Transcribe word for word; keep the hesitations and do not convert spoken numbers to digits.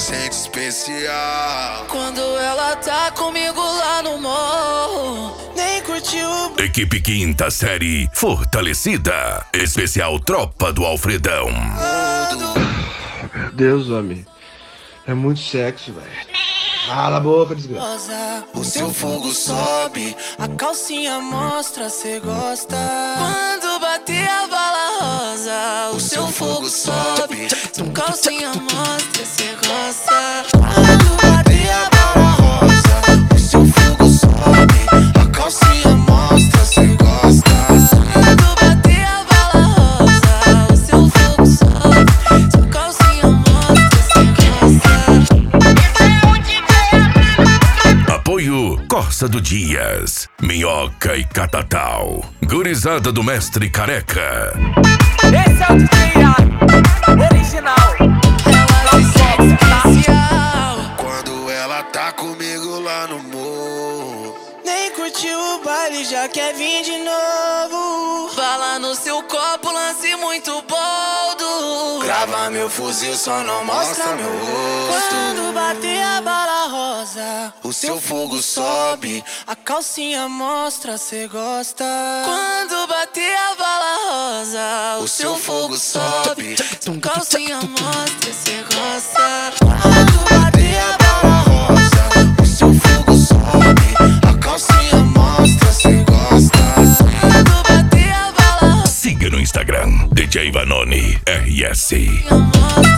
sente especial. Quando ela tá comigo lá no morro, nem curtiu. Equipe quinta série fortalecida. Especial Tropa do Alfredão. Meu Deus, homem. É muito sexy, velho. Cala a boca, desgraça. O seu fogo sobe, a calcinha mostra, cê gosta. Quando bater a bala rosa, o seu fogo sobe, tua calcinha mostra, cê gosta. Quando bater a bala rosa, o seu fogo sobe, a calcinha mostra, cê gosta. Quando bater a bala rosa, o seu fogo sobe, tua calcinha mostra, cê gosta. Apoio Corsa do Dias, Minhoca e Catatal. Gurizada do Mestre Careca. Esse é o D J original. Ela se sente especial. Quando ela tá comigo lá no morro, Nem curtiu o baile, já quer vir de novo. Bala no seu copo, lance muito boldo. grava meu fuzil, só não mostra meu rosto. Quando bater a bala rosa, O seu fogo sobe, a calcinha mostra, cê gosta. Quando bater a bala rosa, o seu fogo sobe, tua calcinha mostra, cê gosta. quando bater a bala rosa, o seu fogo sobe, a calcinha mostra, cê gosta. Quando bater a bala rosa, Siga no Instagram, D J Vanoni R S. mostra.